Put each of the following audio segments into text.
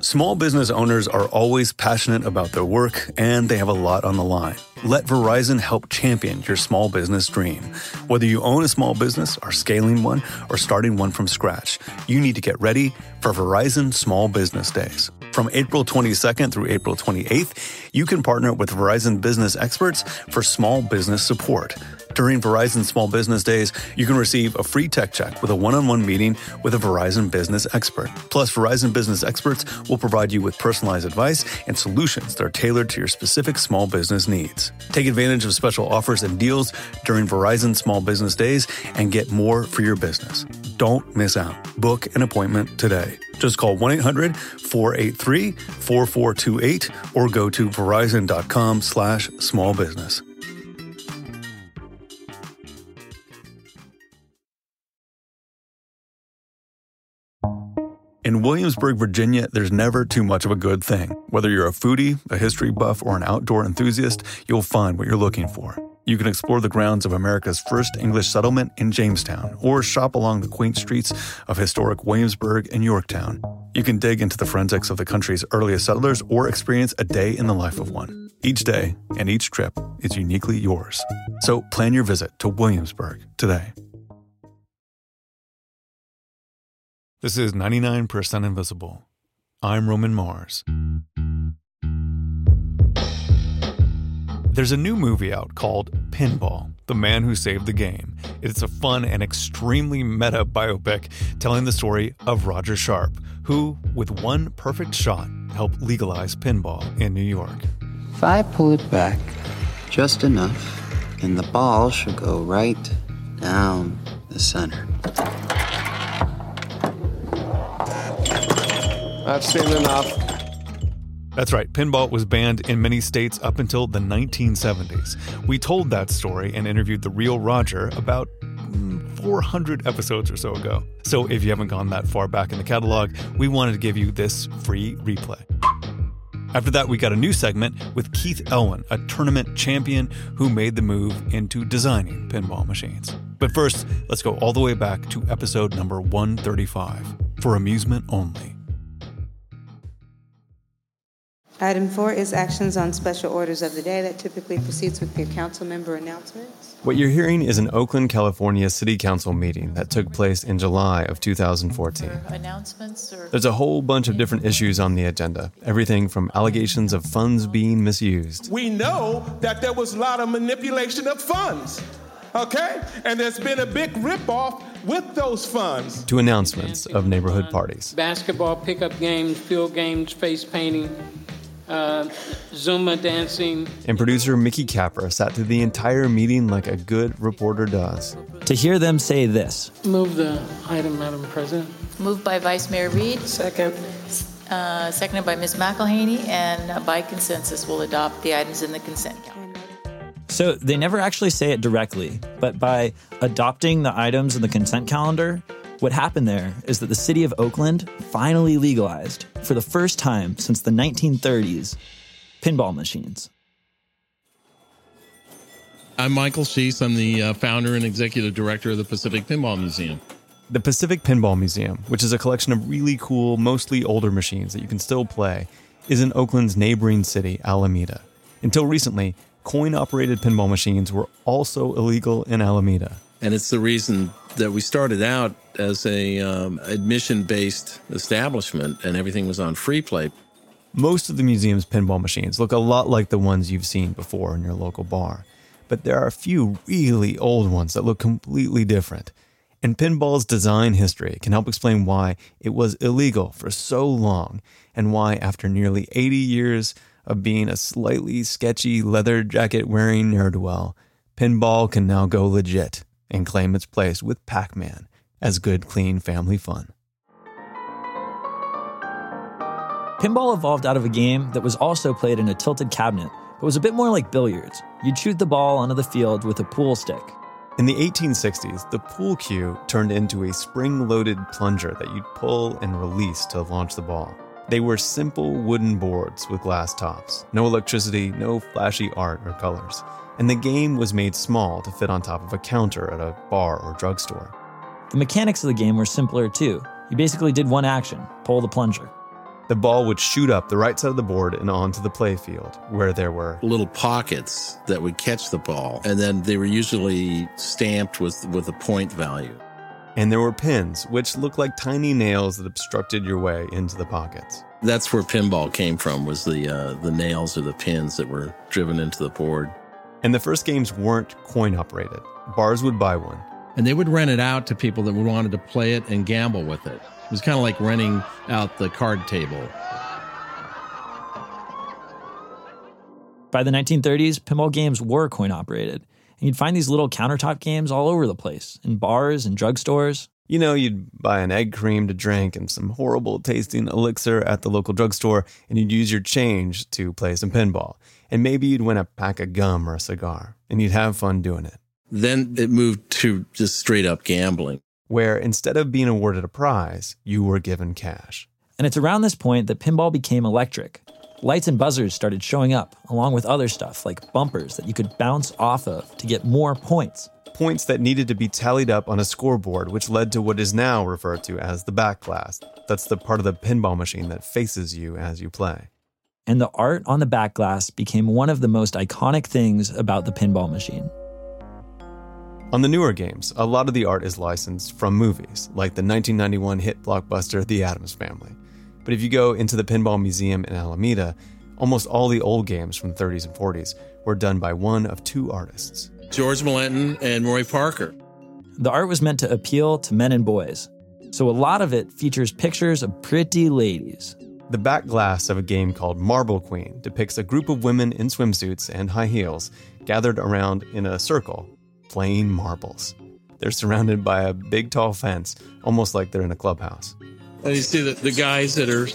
Small business owners are always passionate about their work, and they have a lot on the line. Let Verizon help champion your small business dream. Whether you own a small business, are scaling one, or starting one from scratch, you need to get ready for Verizon Small Business Days. From April 22nd through April 28th, you can partner with Verizon business experts for small business support. During Verizon Small Business Days, you can receive a free tech check with a one-on-one meeting with a Verizon business expert. Plus, Verizon business experts will provide you with personalized advice and solutions that are tailored to your specific small business needs. Take advantage of special offers and deals during Verizon Small Business Days and get more for your business. Don't miss out. Book an appointment today. Just call 1-800-483-4428 or go to verizon.com/smallbusiness. In Williamsburg, Virginia, there's never too much of a good thing. Whether you're a foodie, a history buff, or an outdoor enthusiast, you'll find what you're looking for. You can explore the grounds of America's first English settlement in Jamestown, or shop along the quaint streets of historic Williamsburg and Yorktown. You can dig into the forensics of the country's earliest settlers or experience a day in the life of one. Each day and each trip is uniquely yours. So plan your visit to Williamsburg today. This is 99% Invisible. I'm Roman Mars. There's a new movie out called Pinball, The Man Who Saved the Game. It's a fun and extremely meta biopic telling the story of Roger Sharpe, who, with one perfect shot, helped legalize pinball in New York. If I pull it back just enough, then the ball should go right down the center. I've seen enough. That's right, pinball was banned in many states up until the 1970s. We told that story and interviewed the real Roger about 400 episodes or so ago. So if you haven't gone that far back in the catalog, we wanted to give you this free replay. After that, we got a new segment with Keith Elwin, a tournament champion who made the move into designing pinball machines. But first, let's go all the way back to episode number 135, For Amusement Only. Item 4 is actions on special orders of the day. That typically proceeds with your council member announcements. What you're hearing is an Oakland, California City Council meeting that took place in July of 2014. There's a whole bunch of different issues on the agenda, everything from allegations of funds being misused. We know that there was a lot of manipulation of funds, okay? And there's been a big ripoff with those funds. To announcements of neighborhood parties. Basketball pickup games, field games, face painting, Zumba dancing. And producer Mickey Capper sat through the entire meeting like a good reporter does. To hear them say this. Move the item, Madam President. Moved by Vice Mayor Reed. Second. Seconded by Ms. McElhaney, and by consensus, we'll adopt the items in the consent calendar. So they never actually say it directly, but by adopting the items in the consent calendar, what happened there is that the city of Oakland finally legalized, for the first time since the 1930s, pinball machines. I'm Michael Sheese. I'm the founder and executive director of the Pacific Pinball Museum. The Pacific Pinball Museum, which is a collection of really cool, mostly older machines that you can still play, is in Oakland's neighboring city, Alameda. Until recently, coin-operated pinball machines were also illegal in Alameda. And it's the reason that we started out as a admission-based establishment, and everything was on free play. Most of the museum's pinball machines look a lot like the ones you've seen before in your local bar. But there are a few really old ones that look completely different. And pinball's design history can help explain why it was illegal for so long, and why after nearly 80 years of being a slightly sketchy leather jacket-wearing ne'er-do-well, pinball can now go legit and claim its place with Pac-Man as good, clean family fun. Pinball evolved out of a game that was also played in a tilted cabinet, but was a bit more like billiards. You'd shoot the ball onto the field with a pool stick. In the 1860s, the pool cue turned into a spring-loaded plunger that you'd pull and release to launch the ball. They were simple wooden boards with glass tops. No electricity, no flashy art or colors. And the game was made small to fit on top of a counter at a bar or drugstore. The mechanics of the game were simpler too. You basically did one action, pull the plunger. The ball would shoot up the right side of the board and onto the play field, where there were little pockets that would catch the ball, and then they were usually stamped with a point value. And there were pins, which looked like tiny nails that obstructed your way into the pockets. That's where pinball came from, was the nails or the pins that were driven into the board. And the first games weren't coin-operated. Bars would buy one. And they would rent it out to people that wanted to play it and gamble with it. It was kind of like renting out the card table. By the 1930s, pinball games were coin-operated. And you'd find these little countertop games all over the place, in bars and drugstores. You know, you'd buy an egg cream to drink and some horrible-tasting elixir at the local drugstore, and you'd use your change to play some pinball. And maybe you'd win a pack of gum or a cigar, and you'd have fun doing it. Then it moved to just straight-up gambling, where instead of being awarded a prize, you were given cash. And it's around this point that pinball became electric. Lights and buzzers started showing up, along with other stuff like bumpers that you could bounce off of to get more points. Points that needed to be tallied up on a scoreboard, which led to what is now referred to as the back glass. That's the part of the pinball machine that faces you as you play. And the art on the back glass became one of the most iconic things about the pinball machine. On the newer games, a lot of the art is licensed from movies, like the 1991 hit blockbuster The Addams Family. But if you go into the Pinball Museum in Alameda, almost all the old games from the 30s and 40s were done by one of two artists. George Millington and Roy Parker. The art was meant to appeal to men and boys, so a lot of it features pictures of pretty ladies. The back glass of a game called Marble Queen depicts a group of women in swimsuits and high heels gathered around in a circle, playing marbles. They're surrounded by a big tall fence, almost like they're in a clubhouse. And you see the guys that are,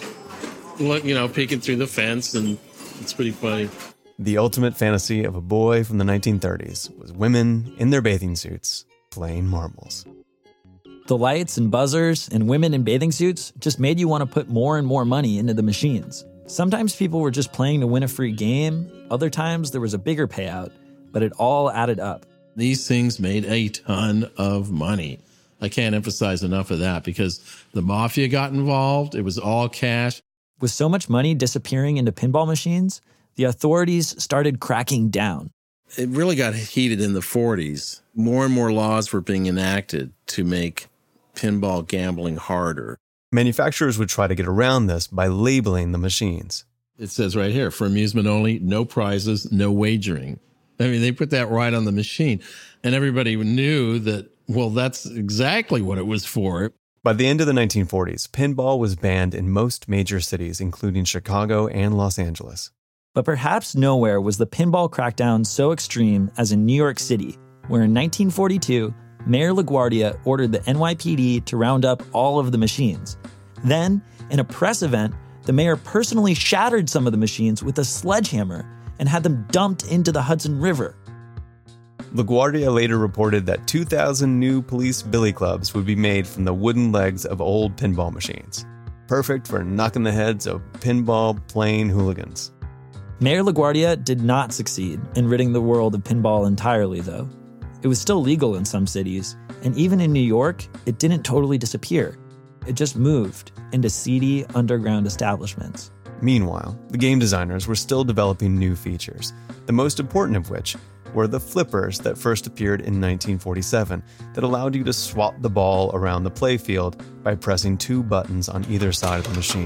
peeking through the fence, and it's pretty funny. The ultimate fantasy of a boy from the 1930s was women in their bathing suits playing marbles. The lights and buzzers and women in bathing suits just made you want to put more and more money into the machines. Sometimes people were just playing to win a free game. Other times there was a bigger payout, but it all added up. These things made a ton of money. I can't emphasize enough of that because the mafia got involved. It was all cash. With so much money disappearing into pinball machines, the authorities started cracking down. It really got heated in the 40s. More and more laws were being enacted to make pinball gambling harder. Manufacturers would try to get around this by labeling the machines. It says right here, for amusement only, no prizes, no wagering. I mean, they put that right on the machine. And everybody knew that, well, that's exactly what it was for. By the end of the 1940s, pinball was banned in most major cities, including Chicago and Los Angeles. But perhaps nowhere was the pinball crackdown so extreme as in New York City, where in 1942, Mayor LaGuardia ordered the NYPD to round up all of the machines. Then, in a press event, the mayor personally shattered some of the machines with a sledgehammer and had them dumped into the Hudson River. LaGuardia later reported that 2,000 new police billy clubs would be made from the wooden legs of old pinball machines. Perfect for knocking the heads of pinball-playing hooligans. Mayor LaGuardia did not succeed in ridding the world of pinball entirely, though. It was still legal in some cities, and even in New York, it didn't totally disappear. It just moved into seedy underground establishments. Meanwhile, the game designers were still developing new features, the most important of which were the flippers that first appeared in 1947 that allowed you to swap the ball around the playfield by pressing two buttons on either side of the machine.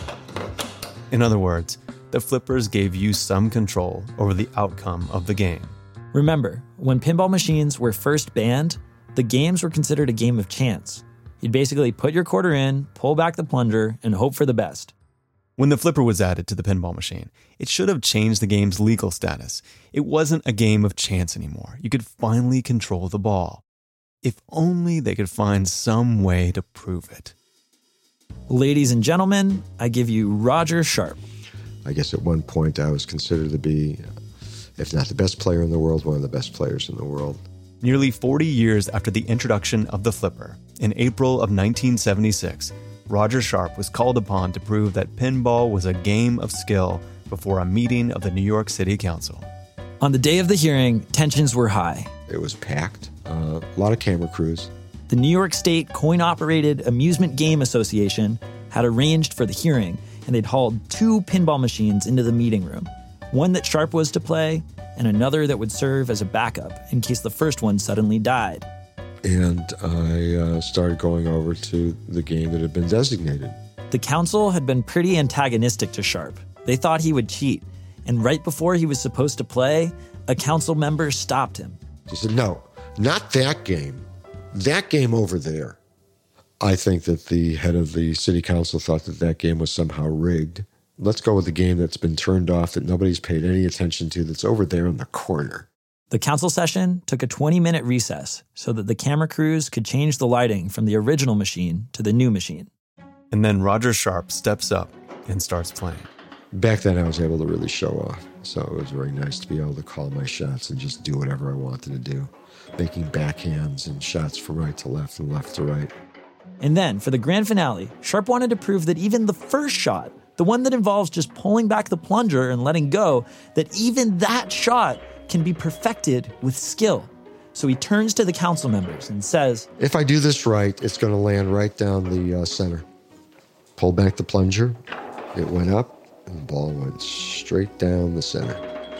In other words, the flippers gave you some control over the outcome of the game. Remember, when pinball machines were first banned, the games were considered a game of chance. You'd basically put your quarter in, pull back the plunger, and hope for the best. When the flipper was added to the pinball machine, it should have changed the game's legal status. It wasn't a game of chance anymore. You could finally control the ball. If only they could find some way to prove it. Ladies and gentlemen, I give you Roger Sharpe. I guess at one point I was considered to be, if not the best player in the world, one of the best players in the world. Nearly 40 years after the introduction of the flipper, in April of 1976, Roger Sharpe was called upon to prove that pinball was a game of skill before a meeting of the New York City Council. On the day of the hearing, tensions were high. It was packed, a lot of camera crews. The New York State Coin-Operated Amusement Game Association had arranged for the hearing, and they'd hauled 2 pinball machines into the meeting room. One that Sharp was to play, and another that would serve as a backup in case the first one suddenly died. And I started going over to the game that had been designated. The council had been pretty antagonistic to Sharp. They thought he would cheat, and right before he was supposed to play, a council member stopped him. He said, no, not that game. That game over there. I think that the head of the city council thought that that game was somehow rigged. Let's go with the game that's been turned off, that nobody's paid any attention to, that's over there in the corner. The council session took a 20-minute recess so that the camera crews could change the lighting from the original machine to the new machine. And then Roger Sharp steps up and starts playing. Back then, I was able to really show off. So it was very nice to be able to call my shots and just do whatever I wanted to do, making backhands and shots from right to left and left to right. And then, for the grand finale, Sharp wanted to prove that even the first shot, the one that involves just pulling back the plunger and letting go, that even that shot can be perfected with skill. So he turns to the council members and says, if I do this right, it's going to land right down the center. Pull back the plunger, it went up, and the ball went straight down the center.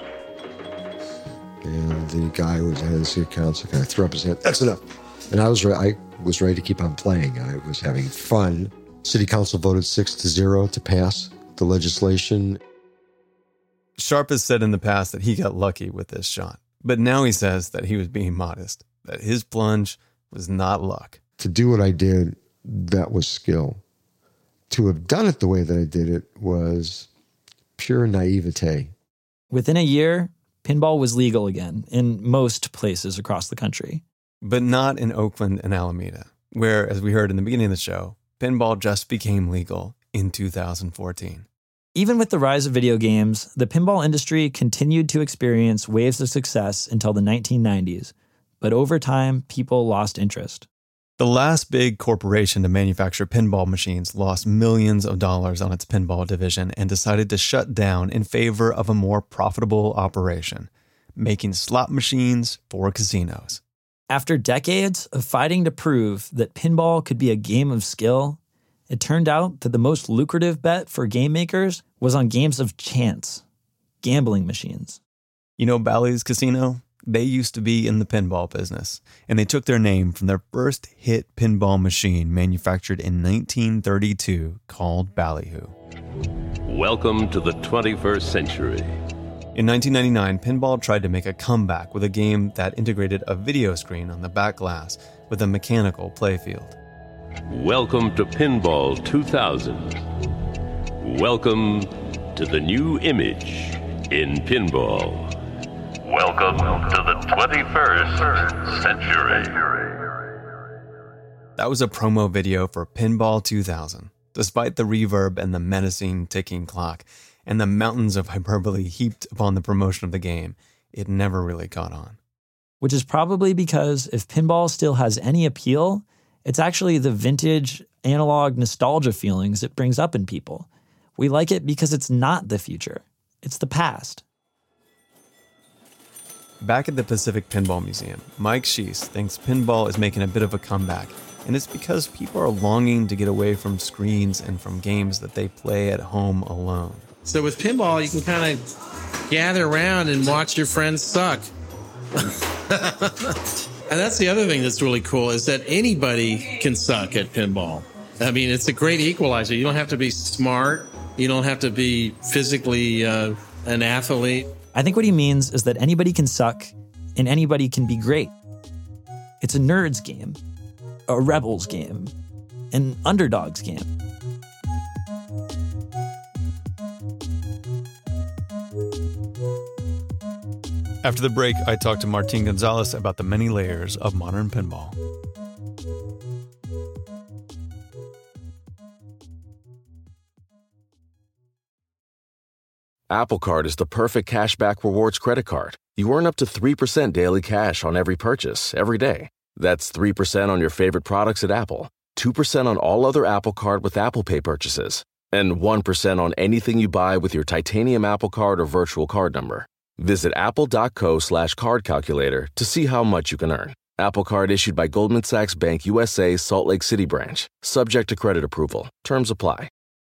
And the guy who was head of the city council kind of threw up his hand, that's enough. And I was ready to keep on playing. I was having fun. City council voted 6-0 to pass the legislation. Sharp has said in the past that he got lucky with this shot. But now he says that he was being modest, that his plunge was not luck. To do what I did, that was skill. To have done it the way that I did it was pure naivete. Within a year, pinball was legal again in most places across the country. But not in Oakland and Alameda, where, as we heard in the beginning of the show, pinball just became legal in 2014. Even with the rise of video games, the pinball industry continued to experience waves of success until the 1990s. But over time, people lost interest. The last big corporation to manufacture pinball machines lost millions of dollars on its pinball division and decided to shut down in favor of a more profitable operation, making slot machines for casinos. After decades of fighting to prove that pinball could be a game of skill, it turned out that the most lucrative bet for game makers was on games of chance, gambling machines. You know Bally's Casino? They used to be in the pinball business, and they took their name from their first hit pinball machine manufactured in 1932 called Ballyhoo. Welcome to the 21st century. In 1999, pinball tried to make a comeback with a game that integrated a video screen on the back glass with a mechanical playfield. Welcome to Pinball 2000. Welcome to the new image in pinball. Welcome to the 21st century. That was a promo video for Pinball 2000. Despite the reverb and the menacing ticking clock and the mountains of hyperbole heaped upon the promotion of the game, it never really caught on. Which is probably because if pinball still has any appeal, it's actually the vintage analog nostalgia feelings it brings up in people. We like it because it's not the future. It's the past. Back at the Pacific Pinball Museum, Mike Schiess thinks pinball is making a bit of a comeback, and it's because people are longing to get away from screens and from games that they play at home alone. So with pinball, you can kind of gather around and watch your friends suck. And that's the other thing that's really cool is that anybody can suck at pinball. I mean, it's a great equalizer. You don't have to be smart. You don't have to be physically an athlete. I think what he means is that anybody can suck and anybody can be great. It's a nerd's game, a rebel's game, an underdog's game. After the break, I talked to Martin Gonzalez about the many layers of modern pinball. Apple Card is the perfect cashback rewards credit card. You earn up to 3% daily cash on every purchase, every day. That's 3% on your favorite products at Apple, 2% on all other Apple Card with Apple Pay purchases, and 1% on anything you buy with your titanium Apple Card or virtual card number. Visit apple.co/card calculator to see how much you can earn. Apple Card issued by Goldman Sachs Bank USA, Salt Lake City branch. Subject to credit approval. Terms apply.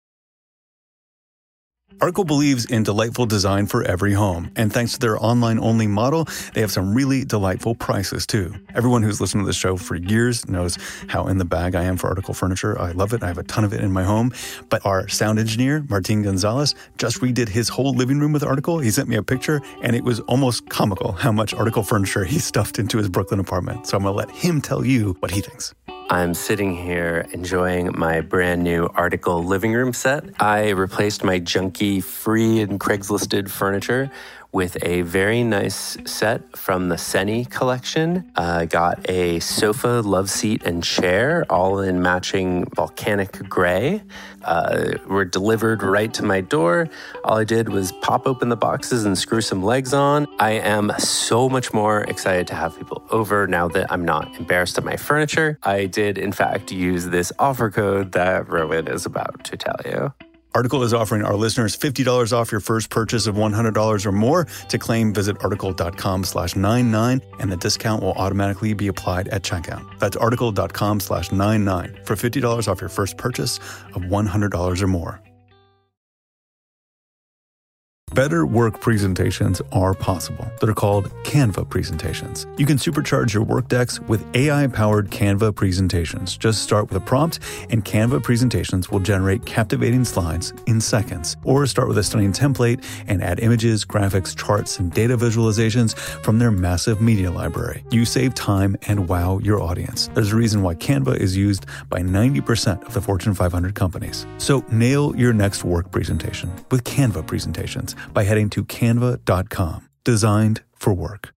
Article believes in delightful design for every home, and thanks to their online-only model, they have some really delightful prices, too. Everyone who's listened to the show for years knows how in the bag I am for Article furniture. I love it. I have a ton of it in my home. But our sound engineer, Martin Gonzalez, just redid his whole living room with Article. He sent me a picture, and it was almost comical how much Article furniture he stuffed into his Brooklyn apartment. So I'm going to let him tell you what he thinks. I'm sitting here enjoying my brand new Article living room set. I replaced my junky free and Craigslisted furniture with a very nice set from the Seni collection. I got a sofa, love seat, and chair, all in matching volcanic gray. Were delivered right to my door. All I did was pop open the boxes and screw some legs on. I am so much more excited to have people over now that I'm not embarrassed of my furniture. I did, in fact, use this offer code that Rowan is about to tell you. Article is offering our listeners $50 off your first purchase of $100 or more. To claim, visit article.com/99, and the discount will automatically be applied at checkout. That's article.com/99 for $50 off your first purchase of $100 or more. Better work presentations are possible. They're called Canva presentations. You can supercharge your work decks with AI-powered Canva presentations. Just start with a prompt, and Canva presentations will generate captivating slides in seconds. Or start with a stunning template and add images, graphics, charts, and data visualizations from their massive media library. You save time and wow your audience. There's a reason why Canva is used by 90% of the Fortune 500 companies. So nail your next work presentation with Canva presentations by heading to canva.com. Designed for work.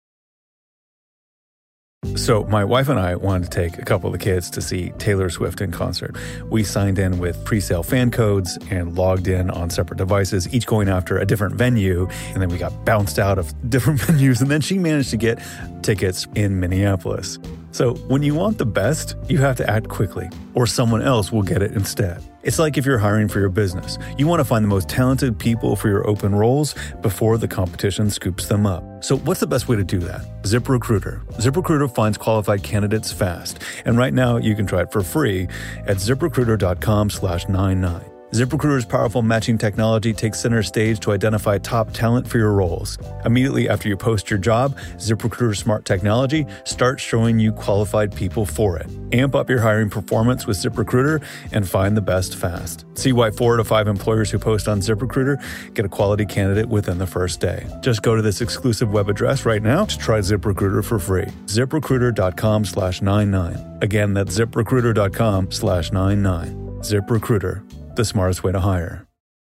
So my wife and I wanted to take a couple of the kids to see Taylor Swift in concert. We signed in with pre-sale fan codes and logged in on separate devices, each going after a different venue. And then we got bounced out of different venues. And then she managed to get tickets in Minneapolis. So when you want the best, you have to act quickly, or someone else will get it instead. It's like if you're hiring for your business. You want to find the most talented people for your open roles before the competition scoops them up. So what's the best way to do that? ZipRecruiter. ZipRecruiter finds qualified candidates fast. And right now you can try it for free at ZipRecruiter.com/99. ZipRecruiter's powerful matching technology takes center stage to identify top talent for your roles. Immediately after you post your job, ZipRecruiter's smart technology starts showing you qualified people for it. Amp up your hiring performance with ZipRecruiter and find the best fast. See why 4 out of 5 employers who post on ZipRecruiter get a quality candidate within the first day. Just go to this exclusive web address right now to try ZipRecruiter for free. ZipRecruiter.com/99. Again, that's ZipRecruiter.com/99. ZipRecruiter. The smartest way to hire.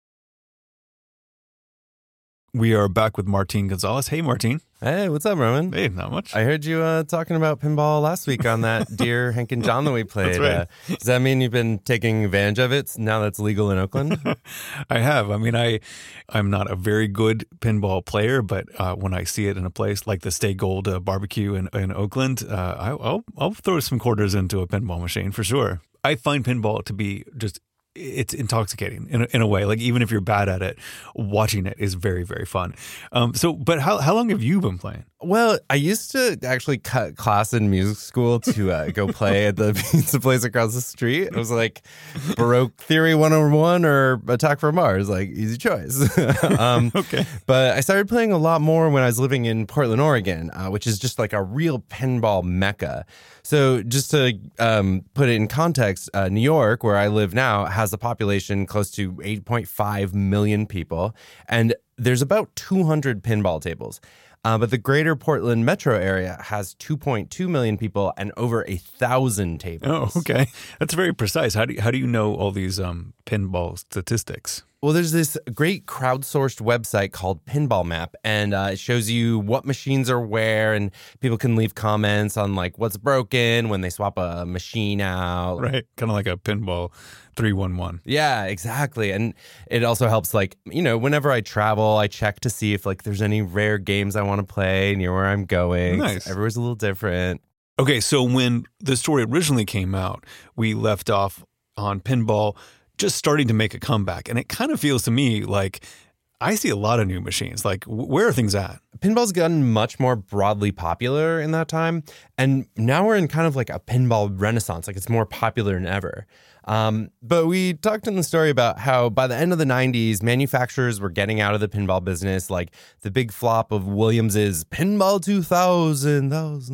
We are back with Martin Gonzalez. Hey, Martin. Hey, what's up, Roman? Hey, not much. I heard you talking about pinball last week on that Dear Hank and John that we played. That's right. Does that mean you've been taking advantage of it now that's legal in Oakland? I have. I mean, I'm not a very good pinball player, but when I see it in a place like the Stay Gold barbecue in Oakland, I'll throw some quarters into a pinball machine for sure. I find pinball to be just... it's intoxicating in a way. Like, even if you're bad at it, watching it is very, very fun. But how long have you been playing? Well, I used to actually cut class in music school to go play at the pizza place across the street. It was like Baroque Theory 101 or Attack from Mars, like easy choice. Okay. But I started playing a lot more when I was living in Portland, Oregon, which is just like a real pinball mecca. So just to put it in context, New York, where I live now, has a population close to 8.5 million people, and there's about 200 pinball tables. But the greater Portland metro area has 2.2 million people and over 1,000 tables. Oh, okay. That's very precise. How do you know all these pinball statistics? Well, there's this great crowdsourced website called Pinball Map, and it shows you what machines are where, and people can leave comments on like what's broken when they swap a machine out. Right. Kind of like a pinball 311. Yeah, exactly. And it also helps, like, you know, whenever I travel, I check to see if like there's any rare games I want to play near where I'm going. Nice. Everywhere's a little different. Okay, so when the story originally came out, we left off on pinball just starting to make a comeback. And it kind of feels to me like I see a lot of new machines. Like, where are things at? Pinball's gotten much more broadly popular in that time. And now we're in kind of like a pinball renaissance. Like, it's more popular than ever. But we talked in the story about how by the end of the 90s, manufacturers were getting out of the pinball business. Like the big flop of Williams's Pinball 2000.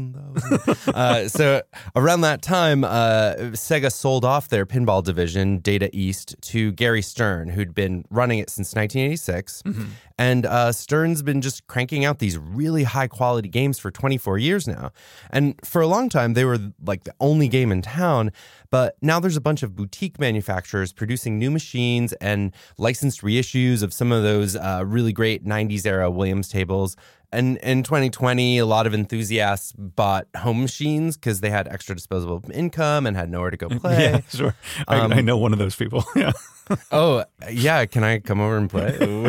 So around that time, Sega sold off their pinball division, Data East, to Gary Stern, who'd been running it since 1986. And Stern's been just cranking out these really high quality games for 24 years now. And for a long time, they were like the only game in town. But now there's a bunch of boutique manufacturers producing new machines and licensed reissues of some of those really great 90s era Williams tables. And in 2020, a lot of enthusiasts bought home machines because they had extra disposable income and had nowhere to go play. Yeah, sure. I know one of those people. Yeah. Oh, yeah. Can I come over and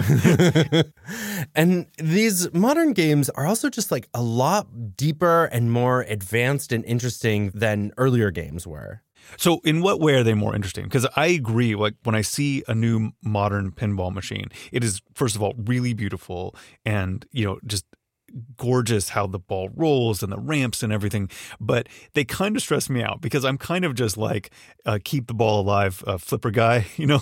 play? And these modern games are also just like a lot deeper and more advanced and interesting than earlier games were. So in what way are they more interesting? Because I agree, like when I see a new modern pinball machine, it is, first of all, really beautiful and, just gorgeous how the ball rolls and the ramps and everything. But they kind of stress me out because I'm kind of just like keep the ball alive flipper guy,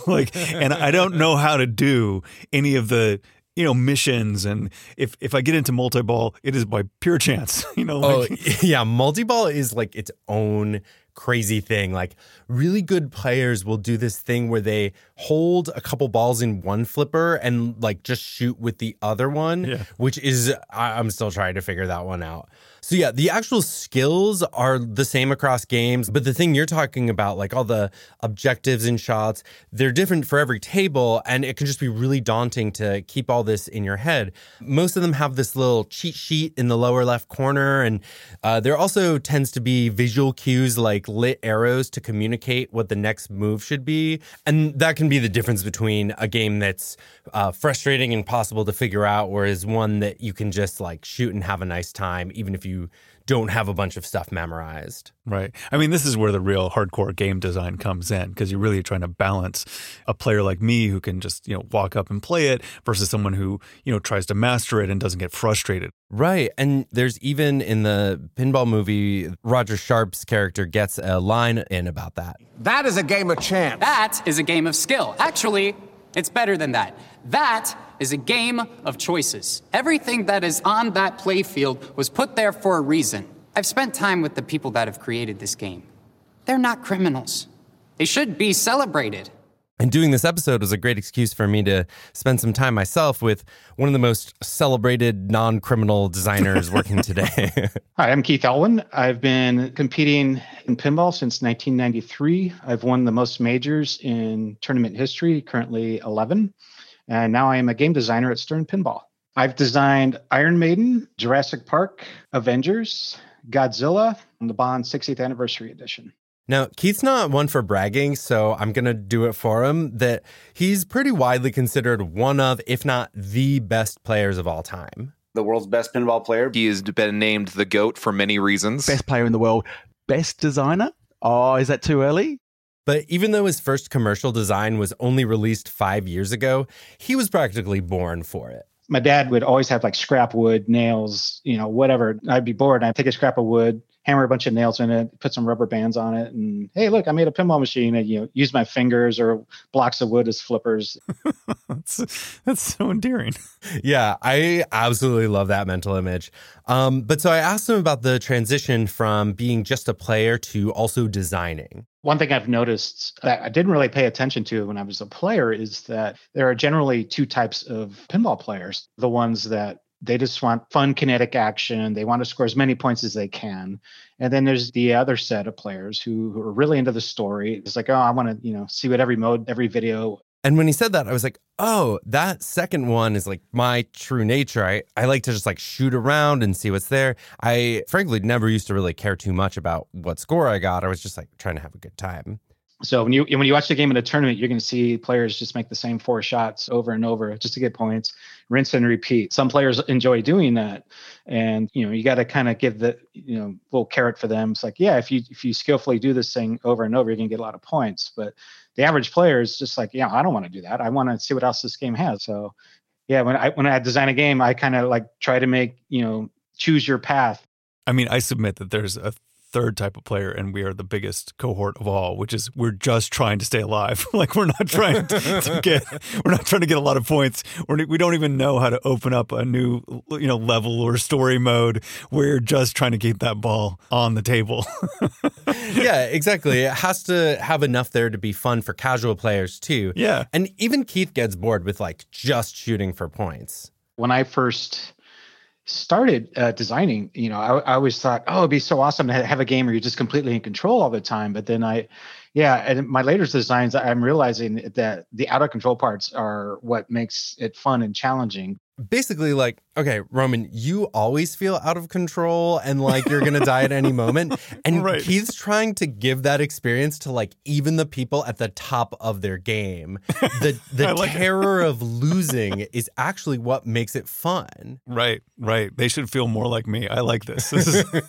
and I don't know how to do any of the missions. And if I get into multi-ball, it is by pure chance, Yeah, multi-ball is like its own crazy thing. Like really good players will do this thing where they hold a couple balls in one flipper and like just shoot with the other one, which is, I'm still trying to figure that one out. So yeah, the actual skills are the same across games, but the thing you're talking about, like all the objectives and shots, they're different for every table, and it can just be really daunting to keep all this in your head. Most of them have this little cheat sheet in the lower left corner, and there also tends to be visual cues like lit arrows to communicate what the next move should be, and that can be the difference between a game that's frustrating and impossible to figure out, whereas one that you can just like shoot and have a nice time, even if you don't have a bunch of stuff memorized. Right. I mean, this is where the real hardcore game design comes in, because you're really trying to balance a player like me who can just, walk up and play it versus someone who, tries to master it and doesn't get frustrated. Right. And there's even in the pinball movie, Roger Sharp's character gets a line in about that. That is a game of chance. That is a game of skill. Actually, it's better than that. That is a game of choices. Everything that is on that play field was put there for a reason. I've spent time with the people that have created this game. They're not criminals. They should be celebrated. And doing this episode was a great excuse for me to spend some time myself with one of the most celebrated non-criminal designers working today. Hi, I'm Keith Elwin. I've been competing in pinball since 1993. I've won the most majors in tournament history, currently 11. And now I am a game designer at Stern Pinball. I've designed Iron Maiden, Jurassic Park, Avengers, Godzilla, and the Bond 60th Anniversary Edition. Now, Keith's not one for bragging, so I'm going to do it for him, that he's pretty widely considered one of, if not the best players of all time. The world's best pinball player. He has been named the GOAT for many reasons. Best player in the world. Best designer? Oh, is that too early? But even though his first commercial design was only released 5 years ago, he was practically born for it. My dad would always have like scrap wood, nails, whatever. I'd be bored and I'd take a scrap of wood, hammer a bunch of nails in it, put some rubber bands on it, and hey, look, I made a pinball machine. And use my fingers or blocks of wood as flippers. That's so endearing. Yeah, I absolutely love that mental image. But so I asked him about the transition from being just a player to also designing. One thing I've noticed that I didn't really pay attention to when I was a player is that there are generally two types of pinball players. The ones that they just want fun kinetic action. They want to score as many points as they can. And then there's the other set of players who are really into the story. It's like, oh, I want to, see what every mode, every video. And when he said that, I was like, oh, that second one is like my true nature. I like to just like shoot around and see what's there. I frankly never used to really care too much about what score I got. I was just like trying to have a good time. So when you watch the game in a tournament, you're going to see players just make the same 4 shots over and over just to get points, rinse and repeat. Some players enjoy doing that. And, you got to kind of give the, little carrot for them. It's like, yeah, if you skillfully do this thing over and over, you're going to get a lot of points. But the average player is just like, yeah, I don't want to do that. I want to see what else this game has. So Yeah, when I design a game, I kind of like try to make, choose your path. I mean, I submit that there's a third type of player, and we are the biggest cohort of all, which is we're just trying to stay alive. Like we're not trying to get a lot of points. We don't even know how to open up a new level or story mode. We're just trying to keep that ball on the table. Yeah, exactly. It has to have enough there to be fun for casual players too. Yeah. And even Keith gets bored with like just shooting for points. When I first started designing, I always thought, oh, it'd be so awesome to have a game where you're just completely in control all the time. But then and in my later designs, I'm realizing that the out of control parts are what makes it fun and challenging. Basically, like, okay, Roman, you always feel out of control and like you're going to die at any moment. And right. Keith's trying to give that experience to like even the people at the top of their game. The terror of losing is actually what makes it fun. Right. They should feel more like me. I like this. This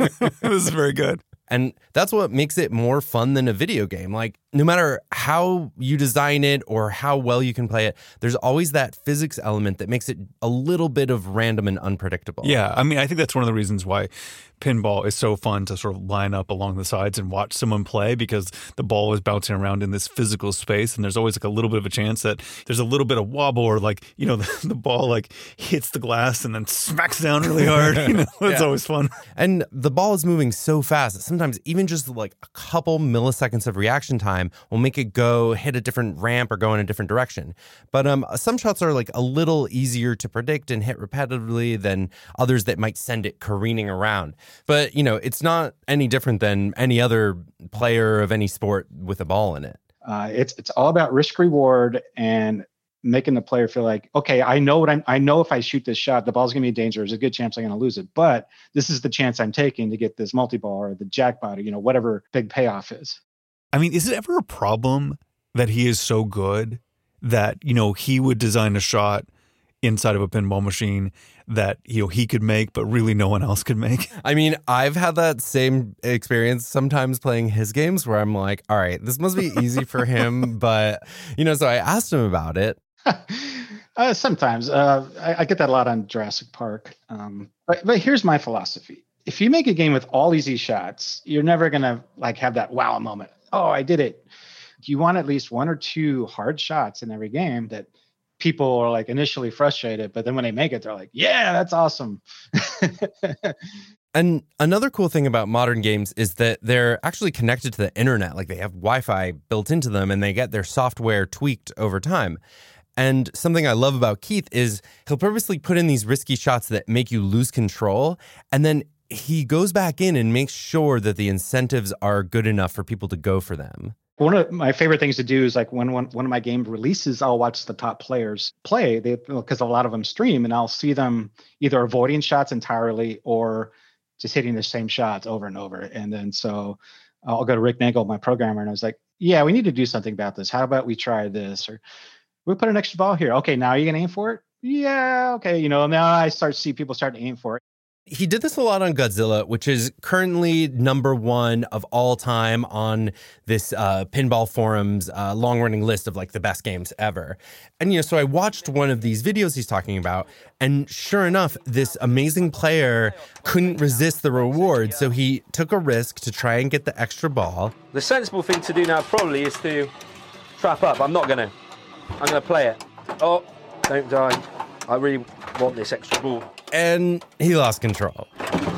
is very good. And that's what makes it more fun than a video game. Like, no matter how you design it or how well you can play it, there's always that physics element that makes it a little bit of random and unpredictable. Yeah, I mean, I think that's one of the reasons why pinball is so fun to sort of line up along the sides and watch someone play, because the ball is bouncing around in this physical space, and there's always like a little bit of a chance that there's a little bit of wobble, or like, the ball like hits the glass and then smacks down really hard. It's always fun. And the ball is moving so fast that sometimes even just like a couple milliseconds of reaction time will make it go hit a different ramp or go in a different direction. But some shots are like a little easier to predict and hit repetitively than others that might send it careening around. But, it's not any different than any other player of any sport with a ball in it. It's all about risk reward and making the player feel like, okay, I know if I shoot this shot, the ball's going to be in danger. There's a good chance I'm going to lose it. But this is the chance I'm taking to get this multi-ball or the jackpot or, whatever big payoff is. I mean, is it ever a problem that he is so good that, he would design a shot inside of a pinball machine that he could make, but really no one else could make? I mean, I've had that same experience sometimes playing his games where I'm like, all right, this must be easy for him. But, so I asked him about it. Sometimes. I get that a lot on Jurassic Park. But here's my philosophy. If you make a game with all easy shots, you're never going to like have that wow moment. Oh, I did it. You want at least one or two hard shots in every game that people are like initially frustrated, but then when they make it, they're like, yeah, that's awesome. And another cool thing about modern games is that they're actually connected to the internet. Like they have Wi-Fi built into them and they get their software tweaked over time. And something I love about Keith is he'll purposely put in these risky shots that make you lose control. And then he goes back in and makes sure that the incentives are good enough for people to go for them. One of my favorite things to do is like when one of my game releases, I'll watch the top players play because a lot of them stream, and I'll see them either avoiding shots entirely or just hitting the same shots over and over. And then so I'll go to Rick Nagel, my programmer, and I was like, yeah, we need to do something about this. How about we try this? Or we'll put an extra ball here. Okay, now you can aim for it? Yeah, okay. Now I see people start to aim for it. He did this a lot on Godzilla, which is currently #1 of all time on this Pinball Forum's long-running list of like the best games ever. And, so I watched one of these videos he's talking about, and sure enough, this amazing player couldn't resist the reward, so he took a risk to try and get the extra ball. The sensible thing to do now probably is to trap up. I'm going to play it. Oh, don't die. I really want this extra ball. And he lost control.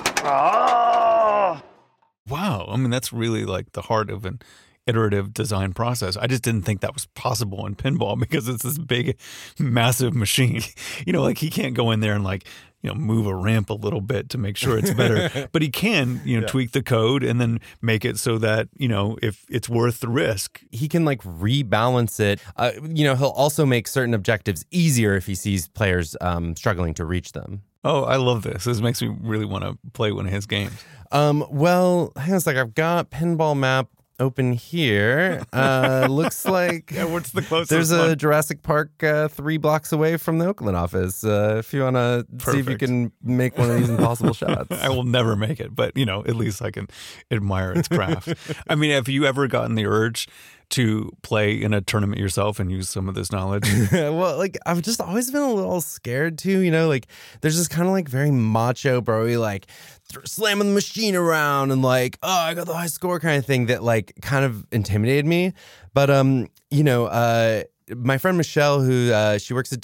Wow. I mean, that's really like the heart of an iterative design process. I just didn't think that was possible in pinball because it's this big, massive machine. Like he can't go in there and like, move a ramp a little bit to make sure it's better. But he can, tweak the code and then make it so that, if it's worth the risk. He can like rebalance it. He'll also make certain objectives easier if he sees players struggling to reach them. Oh, I love this. This makes me really want to play one of his games. Well, hang on a sec. I've got Pinball Map open here. Looks like what's the closest there's one? A Jurassic Park 3 blocks away from the Oakland office. If you want to see if you can make one of these impossible shots. I will never make it, but at least I can admire its craft. I mean, have you ever gotten the urge to play in a tournament yourself and use some of this knowledge? Well, like, I've just always been a little scared too, like there's this kind of like very macho bro-y, like slamming the machine around and like, oh, I got the high score kind of thing that like kind of intimidated me. But, my friend Michelle, who she works at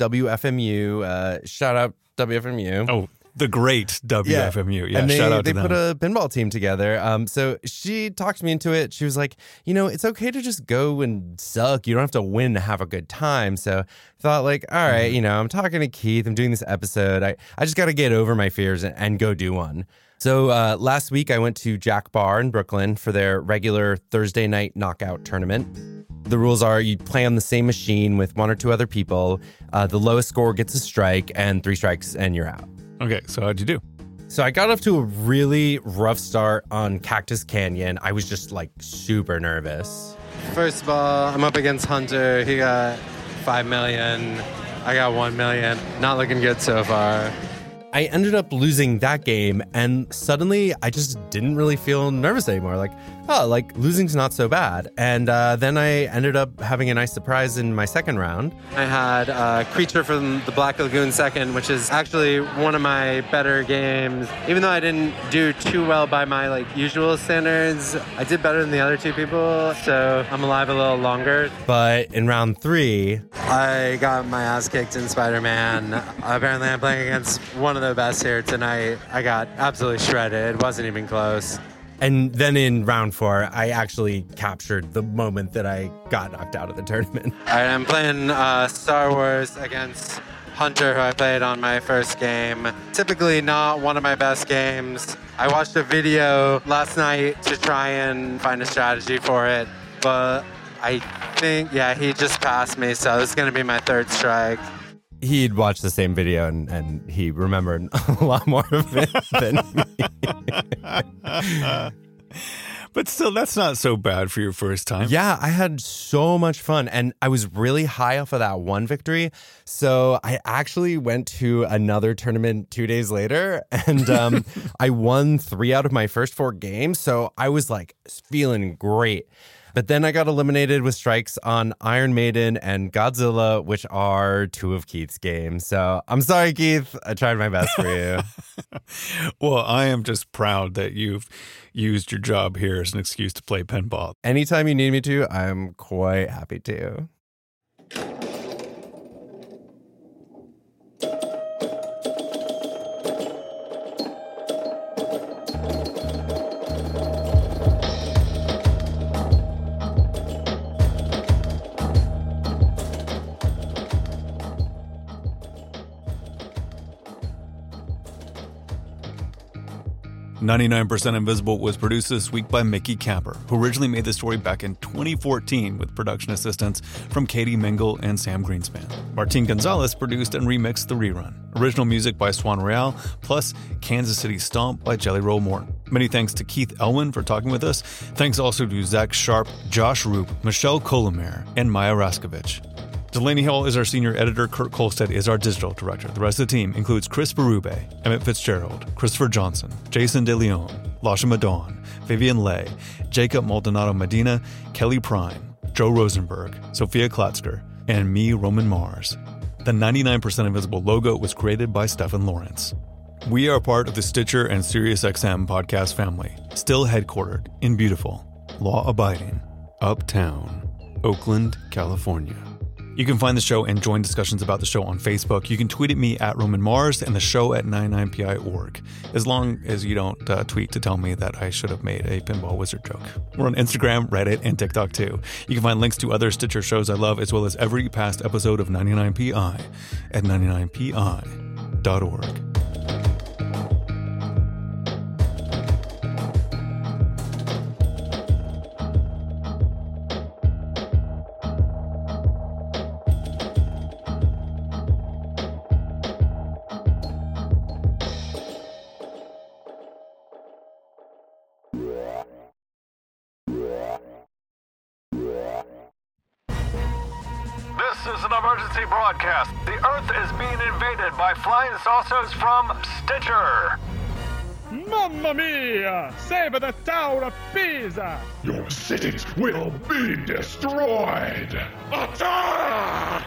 WFMU, shout out WFMU. Oh, the great WFMU. Yeah, and shout out to them. They put a pinball team together. So she talked me into it. She was like, it's okay to just go and suck. You don't have to win to have a good time. So I thought like, all right, I'm talking to Keith. I'm doing this episode. I just got to get over my fears and go do one. So last week I went to Jack Bar in Brooklyn for their regular Thursday night knockout tournament. The rules are you play on the same machine with one or two other people. The lowest score gets a strike, and 3 strikes and you're out. Okay, so how'd you do? So I got off to a really rough start on Cactus Canyon. I was just like super nervous. First of all, I'm up against Hunter. He got 5 million. I got 1 million. Not looking good so far. I ended up losing that game, and suddenly I just didn't really feel nervous anymore. Like, oh, like losing's not so bad. And then I ended up having a nice surprise in my second round. I had Creature from the Black Lagoon second, which is actually one of my better games. Even though I didn't do too well by my like usual standards, I did better than the other 2 people, so I'm alive a little longer. But in round 3, I got my ass kicked in Spider-Man. Apparently I'm playing against one of the best here tonight. I got absolutely shredded. It wasn't even close. And then in round 4, I actually captured the moment that I got knocked out of the tournament. All right, I'm playing Star Wars against Hunter, who I played on my first game. Typically not one of my best games. I watched a video last night to try and find a strategy for it, but I think, he just passed me, so this is going to be my 3rd strike. He'd watched the same video and he remembered a lot more of it than me. But still, that's not so bad for your first time. Yeah, I had so much fun, and I was really high off of that one victory. So I actually went to another tournament 2 days later, and I won 3 out of my first 4 games. So I was like feeling great. But then I got eliminated with strikes on Iron Maiden and Godzilla, which are 2 of Keith's games. So I'm sorry, Keith. I tried my best for you. Well, I am just proud that you've used your job here as an excuse to play pinball. Anytime you need me to, I'm quite happy to. 99% Invisible was produced this week by Mickey Capper, who originally made the story back in 2014 with production assistance from Katie Mingle and Sam Greenspan. Martin Gonzalez produced and remixed the rerun. Original music by Swan Royale, plus Kansas City Stomp by Jelly Roll Morton. Many thanks to Keith Elwin for talking with us. Thanks also to Zach Sharp, Josh Roop, Michelle Kolomer, and Maya Raskovich. Delaney Hall is our senior editor. Kurt Kolstad is our digital director. The rest of the team includes Chris Berube, Emmett Fitzgerald, Christopher Johnson, Jason De Leon, Lasha Madon, Vivian Lay, Jacob Maldonado Medina, Kelly Prime, Joe Rosenberg, Sophia Klatzker, and me, Roman Mars. The 99% Invisible logo was created by Stefan Lawrence. We are part of the Stitcher and SiriusXM podcast family, still headquartered in beautiful, law-abiding, uptown, Oakland, California. You can find the show and join discussions about the show on Facebook. You can tweet at me at Roman Mars and the show at 99pi.org, as long as you don't tweet to tell me that I should have made a Pinball Wizard joke. We're on Instagram, Reddit, and TikTok too. You can find links to other Stitcher shows I love, as well as every past episode of 99pi at 99pi.org. Broadcast. The Earth is being invaded by flying saucers from Stitcher. Mamma mia! Save the Tower of Pisa! Your cities will be destroyed! Attack!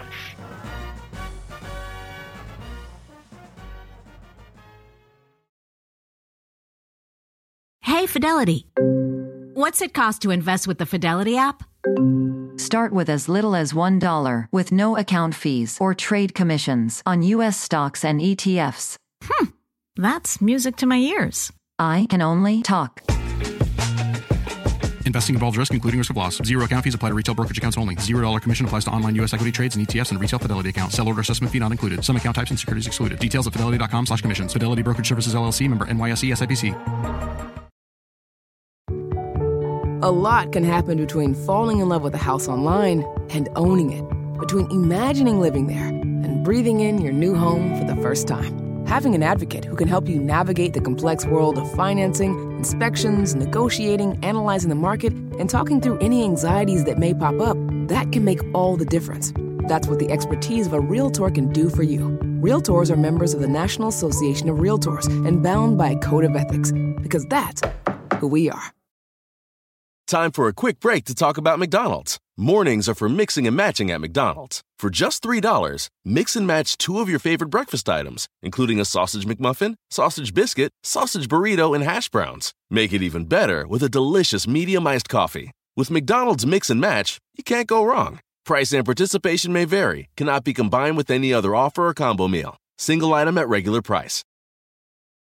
Hey, Fidelity. What's it cost to invest with the Fidelity app? Start with as little as $1 with no account fees or trade commissions on U.S. stocks and ETFs. That's music to my ears. I can only talk. Investing involves risk, including risk of loss. Zero account fees apply to retail brokerage accounts only. $0 commission applies to online U.S. equity trades and ETFs and retail Fidelity account. Sell order assessment fee not included. Some account types and securities excluded. Details at fidelity.com/commissions. Fidelity Brokerage Services, LLC, member NYSE SIPC. A lot can happen between falling in love with a house online and owning it. Between imagining living there and breathing in your new home for the first time. Having an advocate who can help you navigate the complex world of financing, inspections, negotiating, analyzing the market, and talking through any anxieties that may pop up, that can make all the difference. That's what the expertise of a Realtor can do for you. Realtors are members of the National Association of Realtors and bound by a code of ethics, because that's who we are. Time for a quick break to talk about McDonald's. Mornings are for mixing and matching at McDonald's. For just $3, mix and match 2 of your favorite breakfast items, including a sausage McMuffin, sausage biscuit, sausage burrito, and hash browns. Make it even better with a delicious medium iced coffee. With McDonald's Mix and Match, you can't go wrong. Price and participation may vary, cannot be combined with any other offer or combo meal. Single item at regular price.